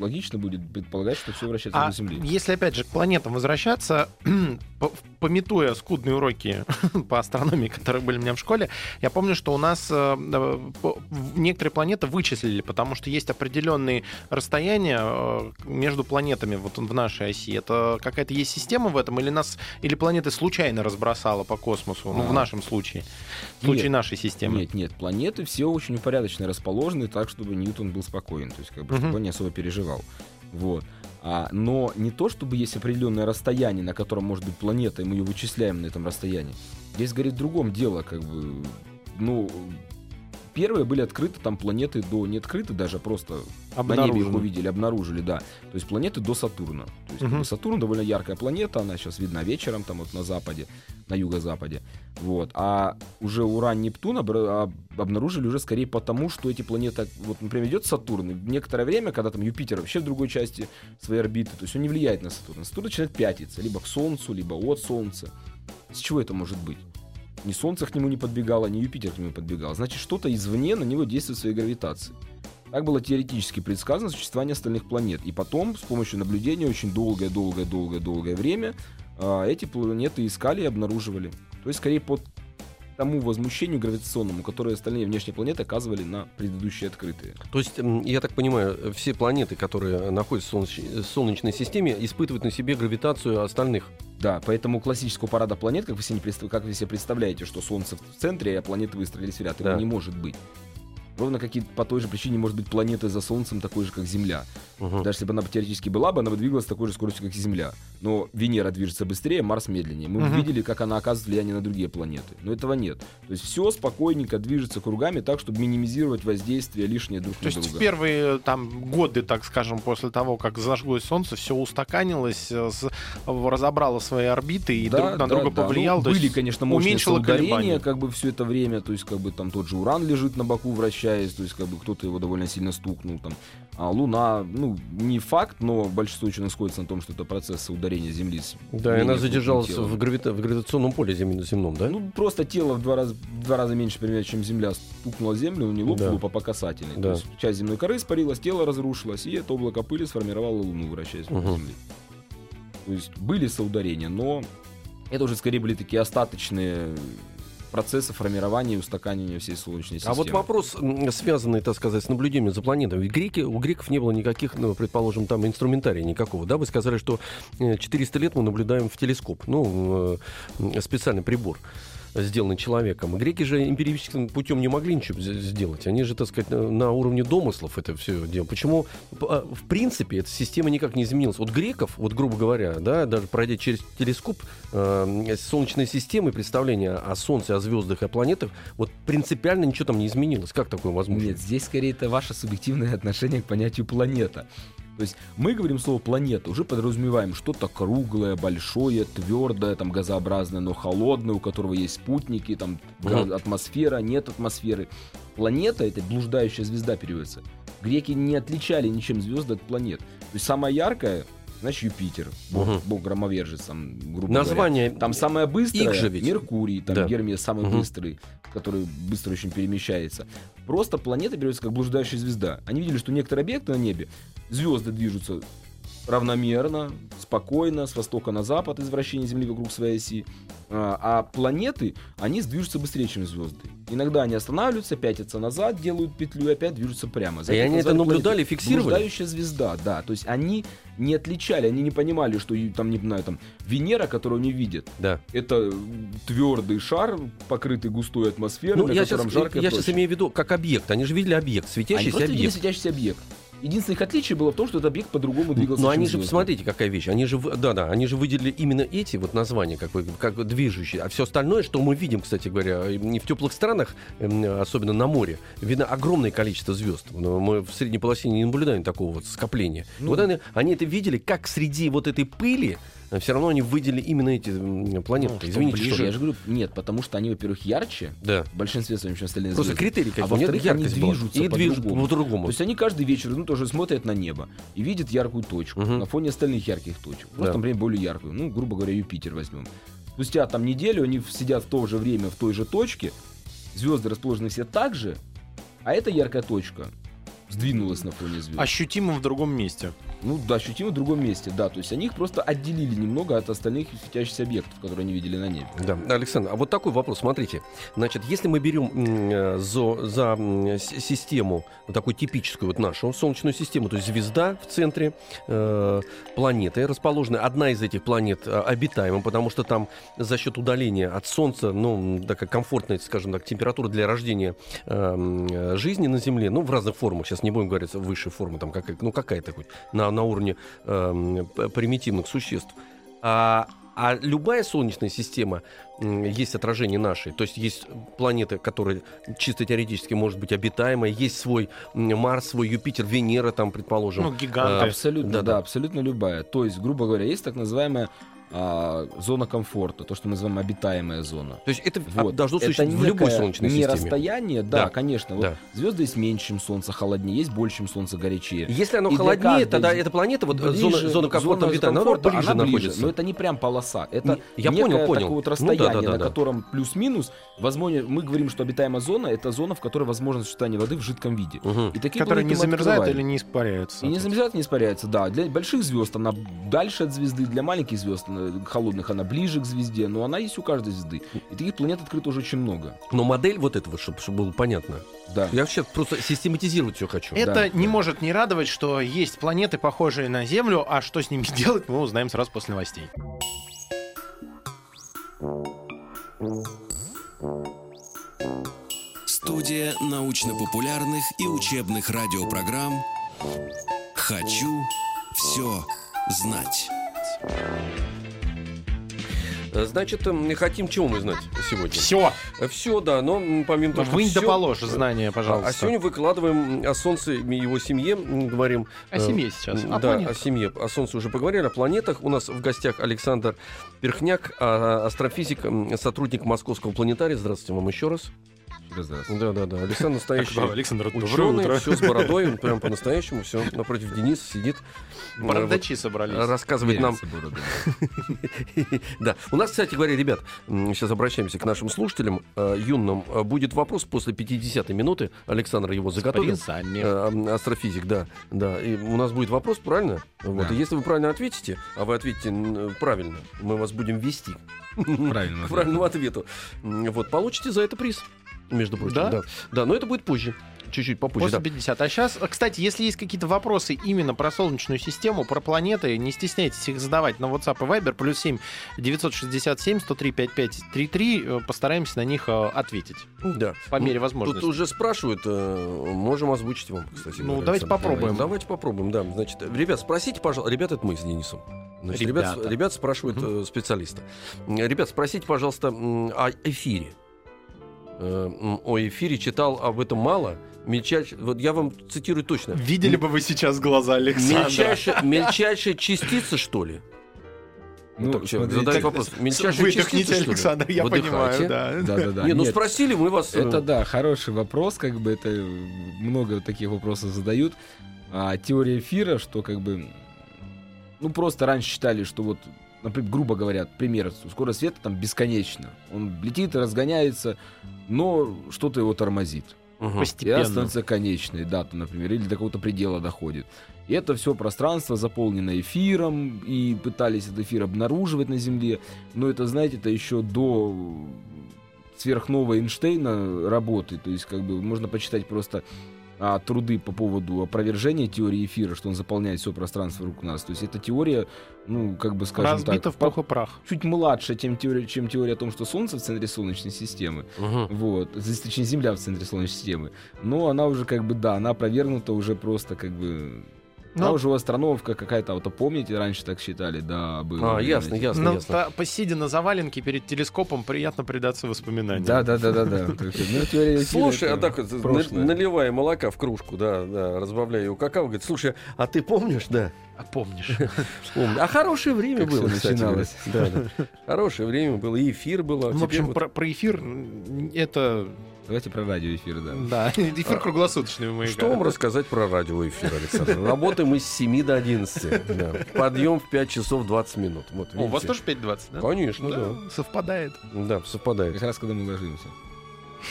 логично будет предполагать, что все вращается А вокруг Земли. если опять же к планетам возвращаться, по- пометуя скудные уроки по астрономии, которые были у меня в школе, я помню, что у нас э, э, по- в- некоторые планеты вычислили, потому что есть определенные расстояния э, между планетами вот в нашей оси. Это какая-то есть система в этом, или нас, или планеты случайно разбросала по космосу? Ну, в А. нашем случае, в случае Нет. нашей системы. Нет, нет, планеты все очень упорядоченно расположены так, чтобы Ньютон был спокоен, то есть как бы, Мгм. чтобы он не особо переживал. Вот. А, но не то, чтобы есть определенное расстояние, на котором может быть планета, и мы ее вычисляем на этом расстоянии. Здесь, говорит, в другом дело, как бы, ну, первые были открыты там планеты до, не открыты даже, а просто на небе их Обнаружены. увидели, обнаружили, да. То есть планеты до Сатурна. То есть как Мгм. бы Сатурн довольно яркая планета, она сейчас видна вечером там вот на западе, на юго-западе. Вот. А уже Уран, Нептун обра- об- обнаружили уже скорее потому, что эти планеты, вот, например, идет Сатурн, и некоторое время, когда там Юпитер вообще в другой части своей орбиты, то есть он не влияет на Сатурн. Сатурн начинает пятиться, либо к Солнцу, либо от Солнца. С чего это может быть? Ни Солнце к нему не подбегало, ни Юпитер к нему не подбегал. Значит, что-то извне на него действует своей гравитацией. Так было теоретически предсказано существование остальных планет. И потом, с помощью наблюдения, очень долгое-долгое-долгое-долгое время а, эти планеты искали и обнаруживали. То есть, скорее, по тому возмущению гравитационному, которое остальные внешние планеты оказывали на предыдущие открытые. То есть, м, я так понимаю, все планеты, которые находятся в солнеч- Солнечной системе, испытывают на себе гравитацию остальных. Да, поэтому классического парада планет, как вы себе, не представ- как вы себе представляете, что Солнце в центре, а планеты выстроились в ряд, его Да. не может быть. Ровно как и по той же причине может быть планета за Солнцем такой же, как Земля. Мгм. Даже если бы она теоретически была бы, она бы двигалась с такой же скоростью, как и Земля. Но Венера движется быстрее, Марс медленнее. Мы Мгм. видели, как она оказывает влияние на другие планеты. Но этого нет. То есть все спокойненько движется кругами так, чтобы минимизировать воздействие лишнее друг То на есть в друга. первые там годы, так скажем, после того, как зажглось Солнце, все устаканилось, э, с- разобрало свои орбиты и друг на друга да. повлияло. Ну, то были, есть конечно, мощные уменьшило соударения, колебания. как бы все это время, то есть как бы там тот же Уран лежит на боку, вращаясь, то есть как бы кто-то его довольно сильно стукнул там. А Луна, ну, не факт, но большинство ученых сходится на том, что это процесс соударения Земли с Да, и менее она крупным задержалась телом. в, гравита- в гравитационном поле земн- земном, да? Ну, просто тело в два раза, в два раза меньше, примерно, чем Земля, стукнуло Землю, не лоб в Да. лоб, а по касательной. Да. То есть часть земной коры испарилась, тело разрушилось, и это облако пыли сформировало Луну, вращаясь вокруг Мгм. Земли. То есть были соударения, но это уже скорее были такие остаточные процессы формирования и устаканивания всей Солнечной системы. А вот вопрос, м, связанный, так сказать, с наблюдением за планетами. Ведь греки, у греков не было никаких, ну, предположим, там инструментария никакого, да? Вы сказали, что э, четыреста лет мы наблюдаем в телескоп, ну, э, специальный прибор, сделанный человеком. Греки же эмпирическим путем не могли ничего з- сделать. Они же, так сказать, на- на уровне домыслов это все делали. Почему, п- а, в принципе, эта система никак не изменилась? Вот греков, вот грубо говоря, да, даже пройдя через телескоп, э, Солнечной системы, представление о Солнце, о звездах и о планетах, вот принципиально ничего там не изменилось. Как такое возможно? Нет, здесь скорее это ваше субъективное отношение к понятию планета. То есть мы говорим слово планета, уже подразумеваем что-то круглое, большое, твердое, там газообразное, но холодное, у которого есть спутники, там га- Мгм. атмосфера, нет атмосферы. Планета — это блуждающая звезда переводится. Греки не отличали ничем звезды от планет. То есть самая яркая, значит, Юпитер, бог, Мгм. бог громовержец, там, грубо Название говоря. Там самая быстрая их же ведь. Меркурий, там Да. Гермес самый Мгм. быстрый, который быстро очень перемещается. Просто планета переводится как блуждающая звезда. Они видели, что некоторые объекты на небе, звезды движутся равномерно, спокойно, с востока на запад из вращения Земли вокруг своей оси. А, а планеты, они движутся быстрее, чем звезды. Иногда они останавливаются, пятятся назад, делают петлю и опять движутся прямо. За И они это назвали наблюдали, планетой фиксировали? Блуждающая звезда, да. То есть они не отличали, они не понимали, что и там, не знаю, там Венера, которую они видят, Да. это твердый шар, покрытый густой атмосферой, Ну, на я котором сейчас, жарко и я сейчас прочее. имею в виду как объект. Они же видели объект, Они светящийся просто видели объект. светящийся объект. Единственное их отличие было в том, что этот объект по-другому двигался. Но чем они же, звезды. посмотрите, какая вещь. Они же, в- да, да, они же выделили именно эти вот названия, как, вы- как движущие. А все остальное, что мы видим, кстати говоря, и не в теплых странах, эм, особенно на море, видно огромное количество звезд. Но мы в средней полосе не наблюдаем такого вот скопления. Ну. Вот они, они это видели, как среди вот этой пыли все равно они выделили именно эти м, планеты. Ну, что Извините, ближе, что Я же говорю, нет, потому что они, во-первых, ярче, Да. в большинстве своем, чем остальные Просто звезды. критерии какие-то. А во-вторых, Нет, они яркость была. движутся И движутся по-другому. по-другому. То есть они каждый вечер, ну, тоже смотрят на небо и видят яркую точку Мгм. на фоне остальных ярких точек. Просто, Да. например, более яркую. Ну, грубо говоря, Юпитер возьмем. Спустя там неделю они в- сидят в то же время в той же точке, звезды расположены все так же, а эта яркая точка сдвинулась на фоне звезд. Ощутимо в другом месте. Ну да, ощутимо в другом месте, да. То есть они их просто отделили немного от остальных светящихся объектов, которые они видели на небе. Да, Александр, а вот такой вопрос, смотрите. Значит, если мы берем м, за, за м, с- систему, вот такую типическую вот нашу Солнечную систему, то есть звезда в центре, э, планеты расположены. Одна из этих планет э, обитаема, потому что там за счет удаления от Солнца, ну, такая комфортная, скажем так, температура для рождения э, м, жизни на Земле, ну, в разных формах, сейчас не будем говорить высшей формы, там, какая, ну, какая-то хоть, на, на уровне э, м, п- примитивных существ. А, а любая Солнечная система, м, есть отражение нашей. То есть есть планеты, которые чисто теоретически может быть обитаемой. Есть свой м, Марс, свой Юпитер, Венера, там, предположим. Ну, гиганты. А, Абсолютно, да, да, да. абсолютно любая. То есть, грубо говоря, есть так называемая а, зона комфорта, то, что мы называем обитаемая зона. То есть это Вот. должно Это существовать в любой некое Солнечной не системе. расстояние, да, Да. конечно. Вот Да. звезды есть меньше, чем Солнце, холоднее, есть больше, чем Солнце, горячее. Если оно И для холоднее, каждой тогда зи- эта планета, вот Ближе- зона, зона комфорта зона обитания, она комфорта, ближе она находится. Но это не прям полоса. Это Я некое понял, понял. такое вот Ну да, расстояние, да, да, на да. котором плюс-минус, возможно, мы говорим, что обитаемая зона — это зона, в которой возможно существование воды в жидком виде. Мгм. И такие Которые не планеты мы замерзают открываем. или не испаряются. И не замерзает, не испаряется, да. Для больших звезд она дальше от звезды, для маленьких звезд э, холодных она ближе к звезде, но она есть у каждой звезды. И таких планет открыто уже очень много. Но модель вот этого, чтобы, было понятно. Да. Я сейчас просто систематизировать все хочу. Это Да, не да. может не радовать, что есть планеты, похожие на Землю, а что с ними делать, мы узнаем сразу после новостей. Студия научно-популярных и учебных радиопрограмм «Хочу все знать». Значит, м, хотим чего мы знать сегодня? Все. Все, да, но м, помимо того, что Вынь да всё, положь знания, пожалуйста. А сегодня выкладываем о Солнце и его семье, м, говорим. О э, семье сейчас. м, О да, планетах. о семье. О Солнце уже поговорили, о планетах. У нас в гостях Александр Перхняк, а- астрофизик, м, сотрудник Московского планетария. Здравствуйте вам еще раз. Здравствуйте. Да, да, да. Александр настоящий Так, Александр, доброе ученый, утро. все с бородой, он прям по-настоящему, все напротив Дениса сидит. э, Бородачи вот, собрались. рассказывает нам. Мерятся бородами. Да. У нас, кстати говоря, ребят, м, сейчас обращаемся к нашим слушателям э, юным. Э, Будет вопрос после пятидесятой минуты. Александр его заготовил. Рязани. Э, астрофизик, да, да. И у нас будет вопрос, правильно? Вот. Да. И если вы правильно ответите, а вы ответите н- правильно, мы вас будем вести Правильно. к правильному ответу. М, Вот, получите за это приз, между прочим. Да? Да, да, но это будет позже. Чуть-чуть попозже. После Да. пятидесяти. А сейчас, кстати, если есть какие-то вопросы именно про Солнечную систему, про планеты, не стесняйтесь их задавать на WhatsApp и Viber, плюс семь девятьсот шестьдесят семь сто три пятьдесят пять тридцать три. Э, Постараемся на них э, ответить. Да. По мере Ну, возможности. Тут уже спрашивают, э, можем озвучить вам, кстати. Ну, говоря, давайте Александр. попробуем. Давайте попробуем, да. Значит, ребят, спросите, пожалуйста. Ребят, это мы с Денисом. Значит, ребят, Ребята. ребят спрашивают э, специалиста. М, Ребят, спросите, пожалуйста, м, о эфире. Э, м, О эфире читал об этом мало. Мельчайшие, вот я вам цитирую точно. Видели бы вы сейчас глаза Александра. Мельчайшая, мельчайшая частица, что ли? Ну, Вот так человек смотрите, задает вопрос. Мельчайшая Выдохните, частица, что ли? Александр, я Выдыхайте. понимаю, да. Да-да-да. Не, ну Нет, спросили, мы вас... э, это да, хороший вопрос, как бы это э, много таких вопросов задают. А, теория эфира, что как бы, ну просто раньше считали, что вот, например, грубо говоря, пример, скорость света там бесконечна. Он летит и разгоняется, но что-то его тормозит. мгм. И Постепенно. становится конечной, да, то, например, или до какого-то предела доходит. И это все пространство заполнено эфиром, и пытались этот эфир обнаруживать на Земле. Но это, знаете, это еще до сверхновой Эйнштейна работы. То есть, как бы, можно почитать просто а, труды по поводу опровержения теории эфира, что он заполняет все пространство вокруг нас. То есть, эта теория, ну, как бы, скажем Разбито так, в пух и прах. чуть младше, чем теория, чем теория о том, что Солнце в центре Солнечной системы. Мгм. Вот, здесь, точнее, Земля в центре Солнечной системы. Но она уже как бы, да, она опровергнута уже просто как бы... Ну, Она уже у астрономов как какая-то, вот, а помните, раньше так считали, да, было. А, ясно, знаете. ясно, Ну, ясно. та- посидя на заваленке перед телескопом, приятно предаться воспоминаниям. Да, да, да, да, да. Так что, ну, теория эфира Слушай, это а так вот, на- прошлое. наливая молока в кружку, да, да, разбавляя его какао, говорит, слушай, а ты помнишь, да? А помнишь? Помню. А хорошее время Как было, всё кстати, начиналось. говорит. Да, да. Хорошее время было, и эфир был. а Ну, в теперь общем, вот- про, про эфир м, это... Давайте про радиоэфир, да. Да, эфир круглосуточный у маяка. Что вам рассказать про радиоэфир, Александр? Работаем мы с семи до одиннадцати. Да. Подъем в пять часов двадцать минут. Вот, О, у вас видите? тоже пять двадцать, да? Конечно, да. Совпадает. Да, совпадает. Как раз когда мы ложимся.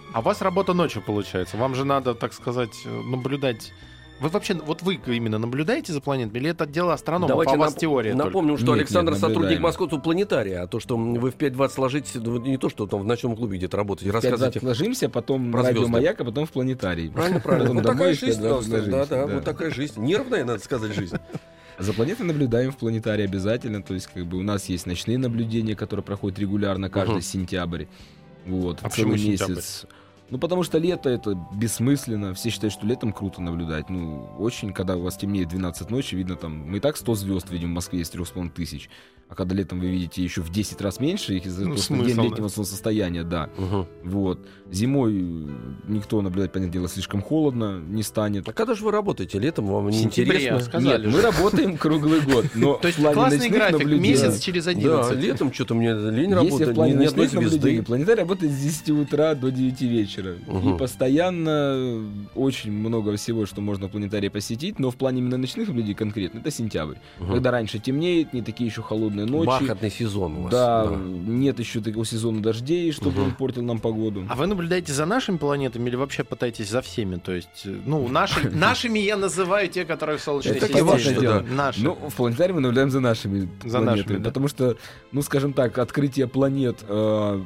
А у вас работа ночью получается. Вам же надо, так сказать, наблюдать. Вы вообще, вот вы именно наблюдаете за планетами, или это дело астрономов, Давайте а у вас нап- теория напомним, только? что Нет, Александр нет, сотрудник наблюдаем. Московского планетария, а то, что вы в пять двадцать ложитесь, ну, не то, что там в ночном клубе где-то работаете, В пять рассказывайте. двадцать ложимся, потом про радио звезды. «Маяк», а потом в планетарий. Правильно, правильно. Потом Вот такая домой, в пять жизнь, двадцать да, да, ложимся, да, да. вот такая жизнь. Нервная, надо сказать, жизнь. За планетой наблюдаем в планетарии обязательно. То есть, как бы у нас есть ночные наблюдения, которые проходят регулярно каждый Мгм. сентябрь. Вот, А почему целый сентябрь? месяц. Ну, потому что лето это бессмысленно. Все считают, что летом круто наблюдать. Ну, очень, когда у вас темнеет двенадцать ночи, видно там, мы и так сто звезд видим в Москве из трёх с половиной тысяч. А когда летом вы видите еще в десять раз меньше, их из-за Ну, того, что смысл, день да. летнего солнцестояния, да. Мгм. Вот. Зимой никто наблюдать, понятное дело, слишком холодно не станет. А когда же вы работаете? Летом вам В не сентябре, интересно? сказали Нет, же. мы работаем круглый год. Но То есть в плане классный ночных график, наблюдений- месяц через Да, одиннадцать. летом что-то мне лень Если работать, в плане ни, ни одной ночных наблюдений, звезды. планетарий работает с десяти утра до девяти вечера. Мгм. И постоянно очень много всего, что можно в планетарии посетить, но в плане именно ночных наблюдений конкретно, это сентябрь. Мгм. Когда раньше темнеет, не такие еще холодные ночи. Бархатный сезон у вас. Да, нет еще такого сезона дождей, чтобы Мгм. он портил нам погоду. А вы наблюдаете за нашими планетами или вообще пытаетесь за всеми? То есть, э, ну, наши, нашими я называю те, которые в Солнечной Это системе. понятное дело. Наши. Ну, в планетарии мы наблюдаем за нашими За планетами, нашими, да. потому что, ну, скажем так, открытие планет э,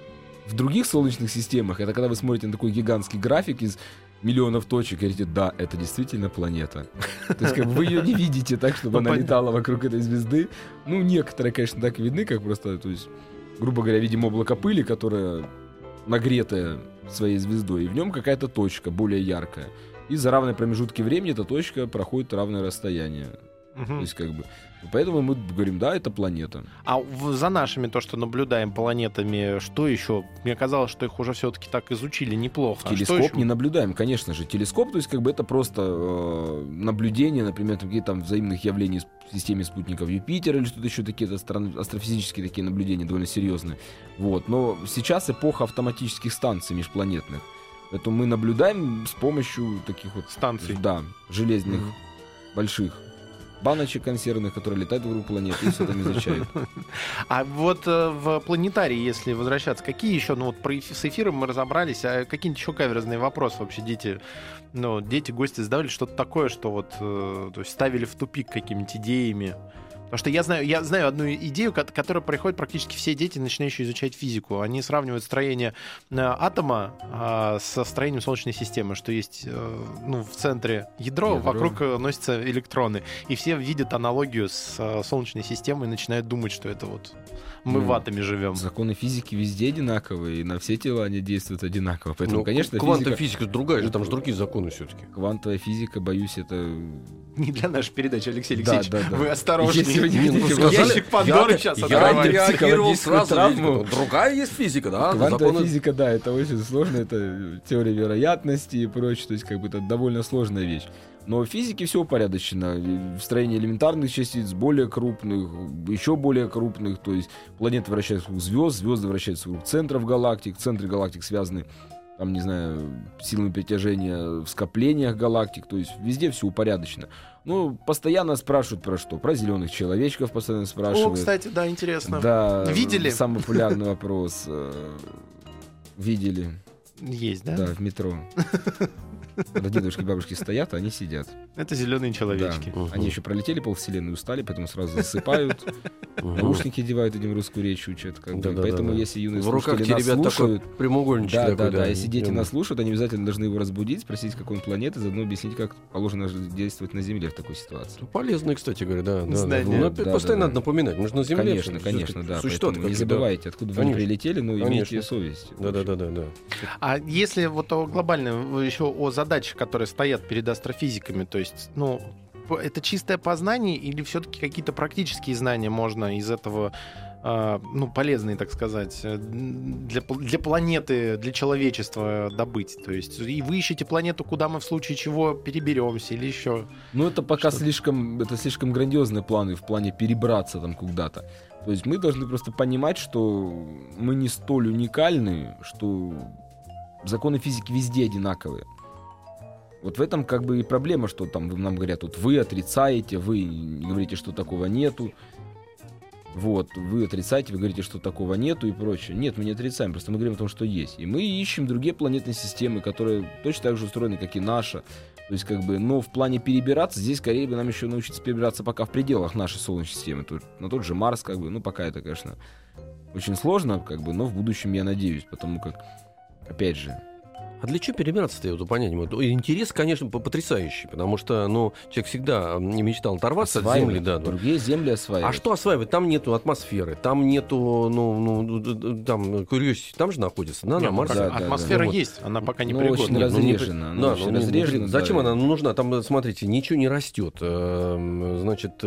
в других солнечных системах, это когда вы смотрите на такой гигантский график из миллионов точек и говорите, да, это действительно планета. То есть, как бы вы ее не видите так, чтобы Ну, она понятно. летала вокруг этой звезды. Ну, некоторые, конечно, так видны, как просто, то есть, грубо говоря, видим облако пыли, которое нагретое своей звездой, и в нем какая-то точка более яркая. И за равные промежутки времени эта точка проходит равное расстояние. То Мгм. есть, как бы, поэтому мы говорим, да, это планета. А в- за нашими, то, что наблюдаем планетами, что еще? Мне казалось, что их уже все-таки так изучили неплохо. А что Телескоп еще? не наблюдаем, конечно же. Телескоп, то есть, как бы, это просто э, наблюдение, например, каких-то там взаимных явлений в системе спутников Юпитера или что-то еще, такие астрон- астрофизические такие наблюдения довольно серьезные. Вот. Но сейчас эпоха автоматических станций межпланетных. Поэтому мы наблюдаем с помощью таких вот Станций. да, железных, Мгм. больших баночек консервных, которые летают вокруг планеты и все там изучают. А вот э, в планетарии, если возвращаться, какие еще, ну вот про эф- с эфиром мы разобрались, а какие-нибудь еще каверзные вопросы вообще дети, ну, дети, гости задавали что-то такое, что вот, э, то есть ставили в тупик какими-нибудь идеями? Потому что я знаю, я знаю одну идею, ко- которая приходит практически все дети, начинающие изучать физику. Они сравнивают строение э, атома а, со строением Солнечной системы, что есть э, ну, в центре ядро, Ядро. вокруг э, носятся электроны. И все видят аналогию с э, Солнечной системой и начинают думать, что это вот мы Ну, в атоме живем. Законы физики везде одинаковые, и на все тела они действуют одинаково. Поэтому, Ну, конечно, квантовая физика, физика другая же, там же другие законы все-таки. квантовая физика, боюсь, это... Не для нашей передачи, Алексей Да, Алексеевич. да, да. Вы осторожнее. Если вы не Не, ну, видите, вы вот сказали- Ящик Пандоры я- сейчас Я открываем. отреагировал Психологическую сразу. травму. видите, Другая есть физика, да? квантовая законы- физика, да, это очень сложно, это теория вероятности и прочее, то есть как бы это довольно сложная вещь. Но в физике все упорядочено. И в строении элементарных частиц, более крупных, еще более крупных, то есть планеты вращаются вокруг звезд, звезды вращаются вокруг центров галактик, центры галактик связаны, там, не знаю, силами притяжения в скоплениях галактик, то есть везде все упорядочено. Ну, постоянно спрашивают про что? Про зеленых человечков постоянно О, спрашивают. кстати, да, интересно. Да, Видели? Самый популярный вопрос. э, Видели. Есть, да? Да, в метро. Когда дедушки и бабушки стоят, а они сидят. Это зеленые человечки. Да. Они еще пролетели полвселенной, устали, поэтому сразу засыпают. Мгм. Наушники одевают, этим русскую речь учат. как бы. Да-да-да-да. Поэтому если юные В руках слушатели те нас ребят такой слушают... прямоугольничек Да, такой, да, да. Если дети М. нас слушают, они обязательно должны его разбудить, спросить, какой он планеты, заодно объяснить, как положено действовать на Земле в такой ситуации. Ну, полезные, кстати говоря, да. да, да. Знания. Ну, Да, постоянно да, надо да. напоминать. Мы же на Земле. Конечно, всё-таки конечно, да. Существует Поэтому не как-то, да. забывайте, откуда вы Конечно. прилетели, но Конечно. имейте совесть. Да, да, да, да, да. А если вот о глобальном, еще о задачах, которые стоят перед астрофизиками, то есть, ну, п- это чистое познание или все-таки какие-то практические знания можно из этого, а, ну, полезные, так сказать, э, для, пл- для планеты, для человечества добыть? То есть, и вы ищете планету, куда мы в случае чего переберемся или еще? Ну, это пока Что? слишком, это слишком грандиозные планы в плане перебраться там куда-то. То есть мы должны просто понимать, что мы не столь уникальны, что законы физики везде одинаковые. Вот в этом как бы и проблема, что там нам говорят, вот вы отрицаете, вы говорите, что такого нету. Вот, вы отрицаете, вы говорите, что такого нету и прочее. Нет, мы не отрицаем, просто мы говорим о том, что есть. И мы ищем другие планетные системы, которые точно так же устроены, как и наша. То есть, как бы, но в плане перебираться, здесь скорее бы нам еще научиться перебираться пока в пределах нашей Солнечной системы. Тут, на тот же Марс, как бы, ну, пока это, конечно, очень сложно, как бы, но в будущем я надеюсь, потому как, опять же... А для чего перебираться-то, я вот понять не могу. Интерес, конечно, потрясающий, потому что, ну, человек всегда не мечтал оторваться от Земли. Да, другие да. земли осваивать. А что осваивать? Там нету атмосферы, там нету, ну, ну там, Curiosity, там же находится, да, на Марсе? Да, атмосфера да, есть, она пока не пригодна. Очень разрежена. Ну, да, очень ну, разрежена. Зачем да. она нужна? Там, смотрите, ничего не растет. Значит,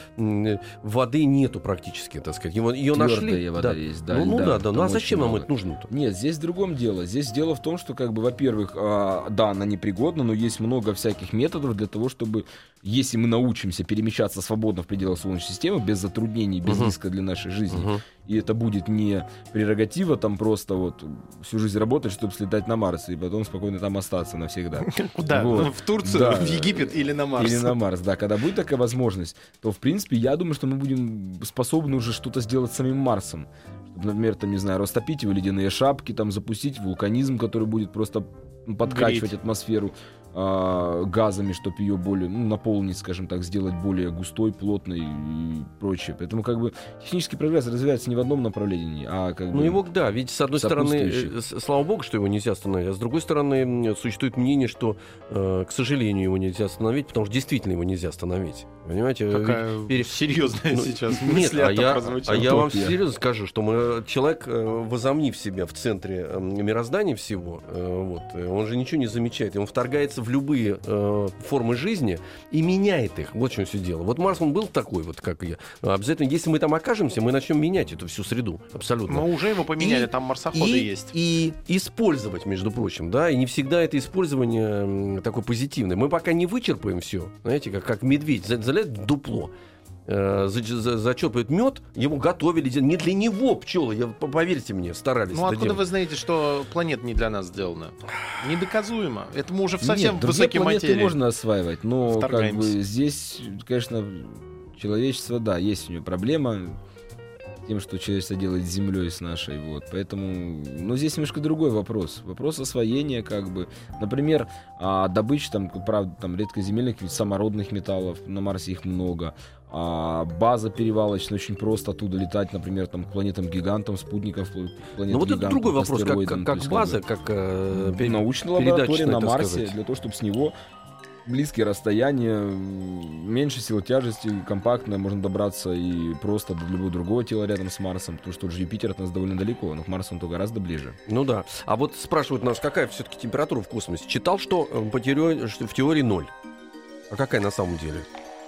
воды нету практически, так сказать. Ее нашли. вода да. есть, да. Ну, ну да, да. Ну, а зачем нам это нужно-то? Нет, здесь в другом дело. Здесь дело в том, что, как бы, во-первых, да, она непригодна, но есть много всяких методов для того, чтобы, если мы научимся перемещаться свободно в пределах Солнечной системы, без затруднений, без uh-huh. риска для нашей жизни, uh-huh. и это будет не прерогатива там просто вот всю жизнь работать, чтобы слетать на Марс, и потом спокойно там остаться навсегда. Куда? Вот. В Турцию, да. в Египет или на Марс? Или на Марс, да. Когда будет такая возможность, то, в принципе, я думаю, что мы будем способны уже что-то сделать с самим Марсом. Например, там, не знаю, растопить его ледяные шапки, там, запустить вулканизм, который будет просто подкачивать Греть. атмосферу э, газами, чтобы ее более, ну, наполнить, скажем так, сделать более густой, плотной и прочее. Поэтому, как бы, технический прогресс развивается не в одном направлении, а как бы... Ну, его, да, ведь, с одной стороны, э, слава богу, что его нельзя остановить, а с другой стороны, существует мнение, что, э, к сожалению, его нельзя остановить, потому что действительно его нельзя остановить. Понимаете? Такая ведь, серьезная ну, сейчас мысль. Нет, а я, а я вам серьезно скажу, что мы, человек, возомнив себя в центре мироздания всего, вот, он же ничего не замечает, и он вторгается в любые э, формы жизни и меняет их. Вот в чем все дело. Вот Марс, он был такой, вот как я. Обязательно, если мы там окажемся, мы начнем менять эту всю среду. Абсолютно. Мы уже его поменяли, и, там марсоходы и, есть. И использовать, между прочим, да, и не всегда это использование э, такое позитивное. Мы пока не вычерпаем все, знаете, как, как медведь залезет в дупло. Зачерпывает мед, его готовили не для него пчелы, я, поверьте мне, старались. Ну откуда делать. Вы знаете, что планета не для нас сделана? Недоказуемо. Это мы уже в совсем Нет, высокой материи. Можно осваивать, но как бы здесь, конечно, человечество, да, есть у него проблема тем, что человечество делает с Землей, с нашей, вот, поэтому, но здесь немножко другой вопрос, вопрос освоения, как бы, например, а, добыча, там, правда, там, редкоземельных, самородных металлов, на Марсе их много, а, база перевалочная, очень просто оттуда летать, например, там, к планетам-гигантам, спутникам, планетам-гигантам. Ну вот это другой вопрос, как, как, как база, как, как э, научная лаборатория на Марсе, сказать. Для того, чтобы с него близкие расстояния, меньше силы тяжести, компактно, можно добраться и просто до любого другого тела рядом с Марсом, потому что тот же Юпитер от нас довольно далеко, но к Марсу он то гораздо ближе. Ну да. А вот спрашивают нас, какая все-таки температура в космосе? Читал, что, по теории, что в теории ноль. А какая на самом деле?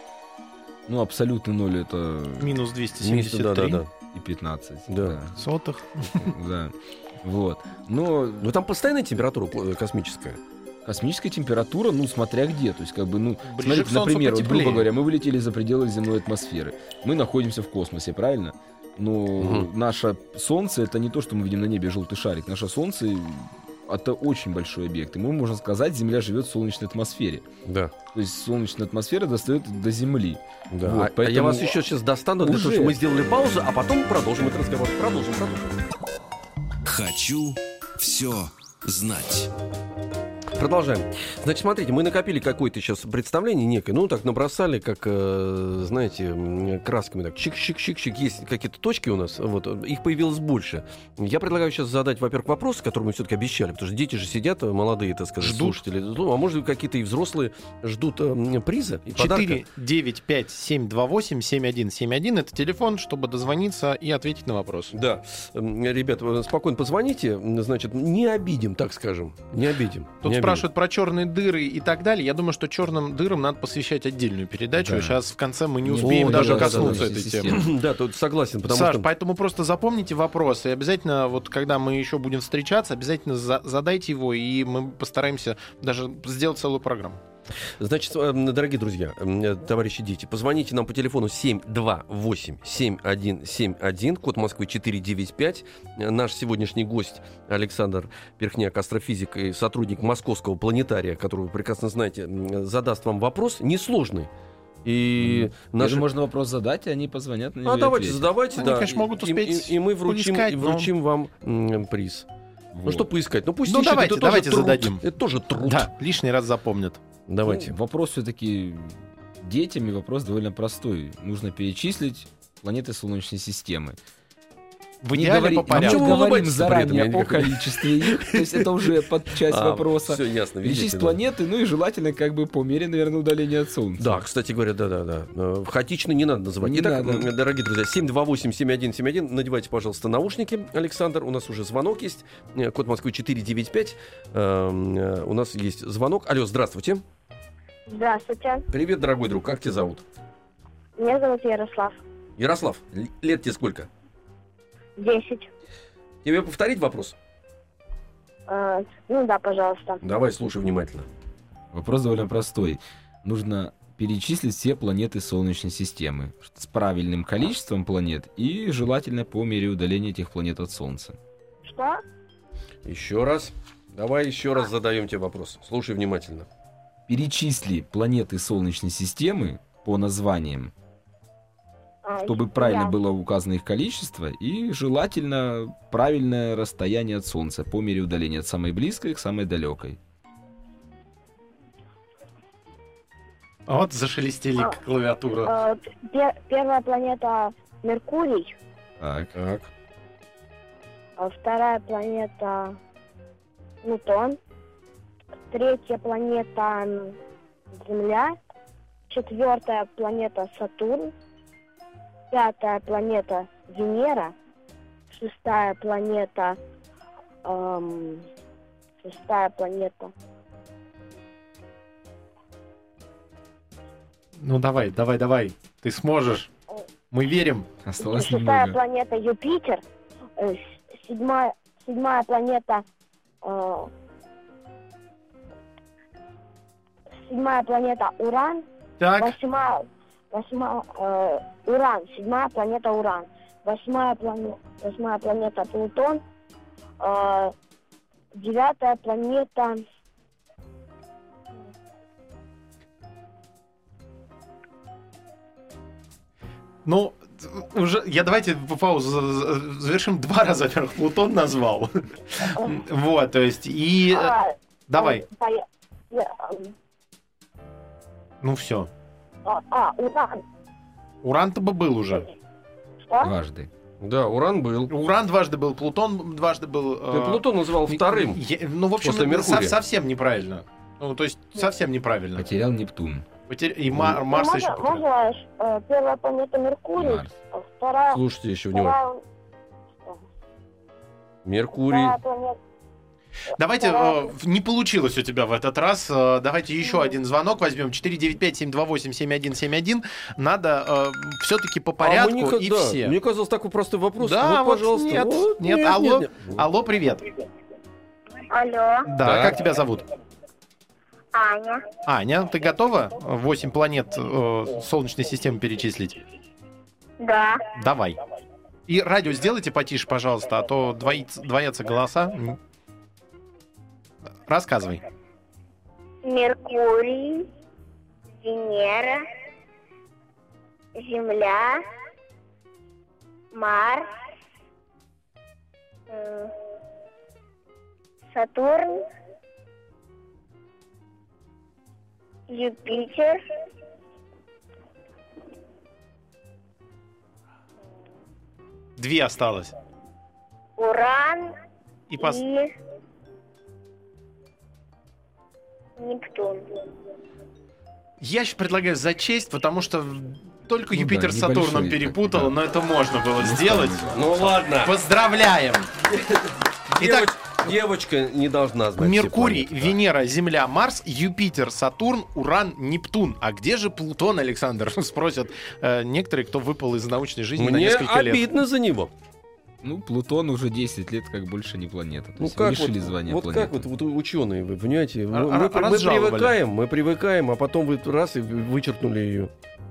Ну, абсолютный ноль — это... Минус двести семьдесят три. Да, да, да. И пятнадцать. Да. Да. Сотых. Да. Вот. Но... Но там постоянная температура космическая. Космическая температура, ну, смотря где. То есть, как бы, ну, ближе смотрите, например, вот, грубо говоря, мы вылетели за пределы земной атмосферы. Мы находимся в космосе, правильно? Но угу. наше Солнце — это не то, что мы видим на небе желтый шарик. Наше Солнце — это очень большой объект. И мы, можно сказать, Земля живет в солнечной атмосфере. Да. То есть солнечная атмосфера достает до Земли. Да. Вот, а, поэтому... а я вас еще сейчас достану, для Уже... того, чтобы мы сделали паузу, а потом продолжим этот разговор. Продолжим, продолжим. Хочу все знать. Продолжаем. Значит, смотрите, мы накопили какое-то сейчас представление некое, ну, так набросали, как, э, знаете, красками, так, чик-чик-чик-чик, есть какие-то точки у нас, вот, их появилось больше. Я предлагаю сейчас задать, во-первых, вопросы, которые мы все-таки обещали, потому что дети же сидят, молодые, так сказать, ждут. Слушатели, ну, а может быть, какие-то и взрослые ждут э, приза и подарка. четыре девять пять семь два восемь семь один семь один, это телефон, чтобы дозвониться и ответить на вопрос. Да, ребят, спокойно позвоните, значит, не обидим, так скажем, не обидим. Тут не спрашивают про черные дыры и так далее. Я думаю, что черным дырам надо посвящать отдельную передачу. Да. Сейчас в конце мы не успеем О, даже да, коснуться да, да, этой темы. Да, тут согласен. Потому Саш, что... поэтому просто запомните вопрос. И обязательно, вот когда мы еще будем встречаться, обязательно за- задайте его, и мы постараемся даже сделать целую программу. Значит, дорогие друзья, товарищи дети, позвоните нам по телефону семь два восемь семь один семь один, код Москвы четыре девять пять. Наш сегодняшний гость Александр Перхняк, астрофизик и сотрудник Московского планетария, которого вы прекрасно знаете, задаст вам вопрос несложный. И Даже наши... можно вопрос задать, и они позвонят на него. А и давайте, ответят. задавайте, Они, да. конечно, могут И- успеть И, и мы вручим, поискать, и но- вручим вам м, приз. Ну Вот. что поискать? Ну пусть Ну, ищут, давайте, это тоже давайте труд. зададим. Это тоже труд. Да, лишний раз запомнят. Давайте. Ну, вопрос все-таки детям, и вопрос довольно простой. Нужно перечислить планеты Солнечной системы. В Не идеале говори- по мы порядку. Почему вы говорим улыбаетесь-то при этом? заранее Я не о понимаю. количестве их, то есть это уже под часть А, вопроса. всё ясно, видите, Перечислить да. планеты, ну и желательно как бы по мере, наверное, удаления от Солнца. Да, кстати говоря, да-да-да. Э, Хаотично не надо называть. Не Итак, надо. м, дорогие друзья, семь два восемь семь один семь один. Надевайте, пожалуйста, наушники, Александр. У нас уже звонок есть. Э, Код Москвы четыре девять пять. Эм, э, У нас есть звонок. Алло, здравствуйте. Здравствуйте. Привет, дорогой друг. Как тебя зовут? Меня зовут Ярослав. Ярослав, л- лет тебе сколько? Десять. Тебе повторить вопрос? Э, ну да, пожалуйста. Давай, слушай внимательно. Вопрос довольно простой. Нужно перечислить все планеты Солнечной системы с правильным количеством планет и желательно по мере удаления этих планет от Солнца. Что? Еще раз. Давай еще раз задаем тебе вопрос. Слушай внимательно. Перечисли планеты Солнечной системы по названиям, А, чтобы правильно я. было указано их количество, и желательно правильное расстояние от Солнца по мере удаления от самой близкой к самой далекой. Вот зашелестели А, клавиатура. Э, пе- первая планета Меркурий, Так. Так. а вторая планета Плутон, третья планета м, Земля, четвертая планета Сатурн, пятая планета Венера, шестая планета эм, шестая планета Ну давай, давай, давай. Ты сможешь. Мы верим. Осталось шестая немного. планета Юпитер, э, с- седьмая седьмая планета э, седьмая планета Уран, Так, восьмая восьмая э, Уран, седьмая планета Уран, восьмая планета восьмая планета Плутон, э, девятая планета ну, уже, я давайте по паузу за- за- завершим. Два раза, во-первых, Плутон назвал. Вот, то есть, и... э, а, Давай, э, поя- э, э, ну все. а, а, Уран. Уран-то бы был уже. Что? Дважды. Да, Уран был. Уран дважды был, Плутон дважды был. Ты э, Плутон называл вторым. я- ну, в общем, после со- Меркурия. совсем неправильно. Ну, то есть, совсем неправильно. Потерял Нептун. Потер- И Ма- Ну, Марс еще можно, потерял. можно, э, первая планета Меркурий, Марс. а вторая, Слушайте еще внимательно. вторая, Меркурий. вторая планета. Давайте, вторая- э, не получилось у тебя в этот раз. Э, давайте еще один звонок возьмем. четыре девять пять семь два восемь семь один семь один. Надо все-таки по порядку А мы не ка- и да, все. Мне казалось такой простой вопрос. Да, вот, вот пожалуйста. нет, Вот, нет, алло. нет. Алло, привет. Алло, Да, Да. как тебя зовут? Аня. Аня, ты готова восемь планет э, Солнечной системы перечислить? Да. Давай. И радио сделайте потише, пожалуйста, а то двоится- двоятся голоса. М. Рассказывай. Меркурий, Венера, Земля, Марс, м, Сатурн, Юпитер, Две осталось. Уран И пос- и Нептун. Я еще предлагаю зачесть, потому что только Ну Юпитер да, с Сатурном небольшой перепутал, такой, да. но это можно было сделать. Ну ладно. Поздравляем! Итак, Девоч- девочка не должна знать. все Меркурий, планеты, да. Венера, Земля, Марс, Юпитер, Сатурн, Уран, Нептун. А где же Плутон, Александр? Спросят э, некоторые, кто выпал из научной жизни на Мне несколько лет. обидно за него. Ну, Плутон уже десять лет как больше не планета. То Ну есть как лишили вот, звания вот планеты. как вот, вот ученые, вы понимаете? Мы, А- мы- а- мы разжаловали. привыкаем, мы привыкаем, а потом вы раз и вычеркнули ее.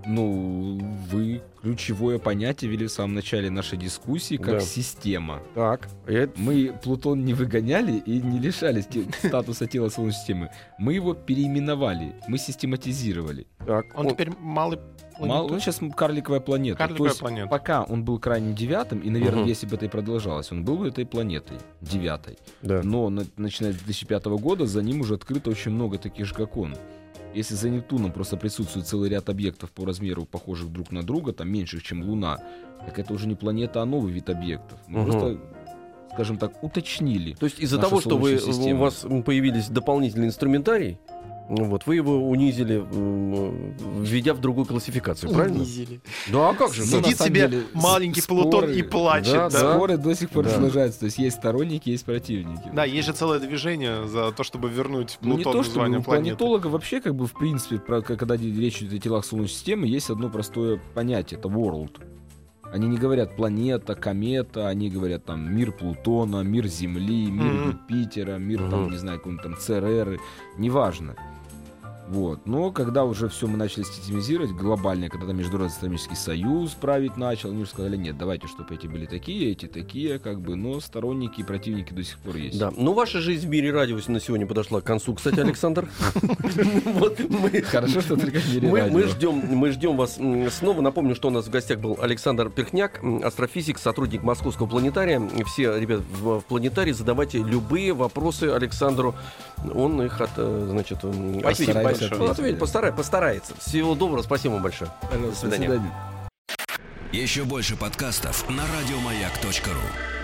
Ну, вы ключевое понятие ввели в самом начале нашей дискуссии как Да. система. Так. Я- Мы Плутон не выгоняли и не лишались те- статуса тела Солнечной системы. Мы его переименовали, мы систематизировали. Так. Он теперь малый Мало, он сейчас карликовая планета. Карликовая То есть планета. пока он был крайне девятым, и, наверное, Мгм. если бы это и продолжалось, он был бы этой планетой, девятой. Да. Но на- начиная с две тысячи пятого года за ним уже открыто очень много таких же, как он. Если за Нептуном просто присутствует целый ряд объектов по размеру, похожих друг на друга, там меньших, чем Луна, так это уже не планета, а новый вид объектов. Мы Мгм. просто, скажем так, уточнили. То есть из-за нашу того, что вы, Солнечную у систему. вас появились дополнительный инструментарий, ну вот, вы его унизили, м, введя в другую классификацию, правильно? Унизили. Да, а как же? Ну, Сидит на самом себе деле, маленький с- Плутон споры- и плачет. Да, Да, да. Споры до сих пор Да. продолжаются. То есть есть сторонники, есть противники. Да, есть же целое движение за то, чтобы вернуть Ну, не Плутону то, что звание у планеты. планетолога вообще, как бы, в принципе, про- к- когда речь идет о телах Солнечной системы, есть одно простое понятие — это world. Они не говорят планета, комета, они говорят там мир Плутона, мир Земли, мир Мгм. Юпитера, мир там, Мгм. не знаю, какой-нибудь там Цереры, неважно. Вот. Но когда уже все мы начали систематизировать глобально, когда там Международный астрономический союз править начал, они уже сказали, нет, давайте, чтобы эти были такие, эти такие, как бы, но сторонники и противники до сих пор есть. Да. Ну, ваша жизнь в мире радио на сегодня подошла к концу, кстати, Александр. Вот мы- Хорошо, что только в мире Мы, радио. мы ждем, мы ждем вас м, снова. Напомню, что у нас в гостях был Александр Перхняк, м, астрофизик, сотрудник Московского планетария. Все, ребят, в, в планетарии задавайте любые вопросы Александру. Он их от, э, значит, м, ответит. Постарается большое. ответить, Ответит, да. постарай- постарается. Всего доброго, спасибо вам большое. Пожалуйста, До свидания. До свидания. Еще больше подкастов на радиомаяк точка ру.